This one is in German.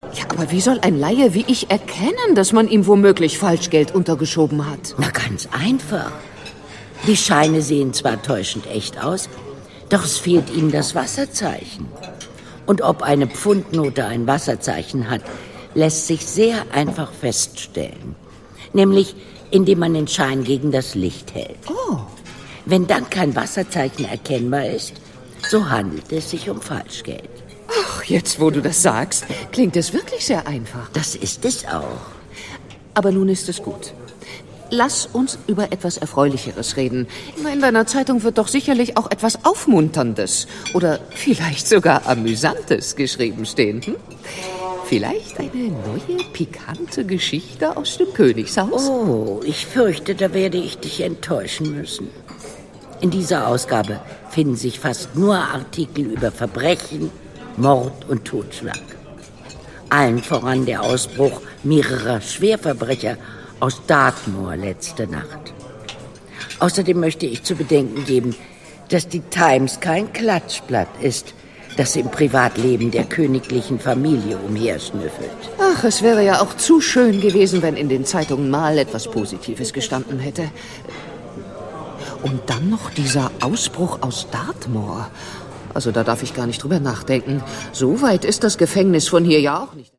Ja, aber wie soll ein Laie wie ich erkennen, dass man ihm womöglich Falschgeld untergeschoben hat? Na, ganz einfach. Die Scheine sehen zwar täuschend echt aus, doch es fehlt ihnen das Wasserzeichen. Und ob eine Pfundnote ein Wasserzeichen hat, lässt sich sehr einfach feststellen. Nämlich, indem man den Schein gegen das Licht hält. Oh. Wenn dann kein Wasserzeichen erkennbar ist, so handelt es sich um Falschgeld. Ach, jetzt wo du das sagst, klingt es wirklich sehr einfach. Das ist es auch. Aber nun ist es gut. Lass uns über etwas Erfreulicheres reden. In deiner Zeitung wird doch sicherlich auch etwas Aufmunterndes oder vielleicht sogar Amüsantes geschrieben stehen. Hm? Vielleicht eine neue, pikante Geschichte aus dem Königshaus? Oh, ich fürchte, da werde ich dich enttäuschen müssen. In dieser Ausgabe finden sich fast nur Artikel über Verbrechen, Mord und Totschlag. Allen voran der Ausbruch mehrerer Schwerverbrecher aus Dartmoor letzte Nacht. Außerdem möchte ich zu bedenken geben, dass die Times kein Klatschblatt ist, das im Privatleben der königlichen Familie umherschnüffelt. Ach, es wäre ja auch zu schön gewesen, wenn in den Zeitungen mal etwas Positives gestanden hätte. Und dann noch dieser Ausbruch aus Dartmoor. Also da darf ich gar nicht drüber nachdenken. So weit ist das Gefängnis von hier ja auch nicht.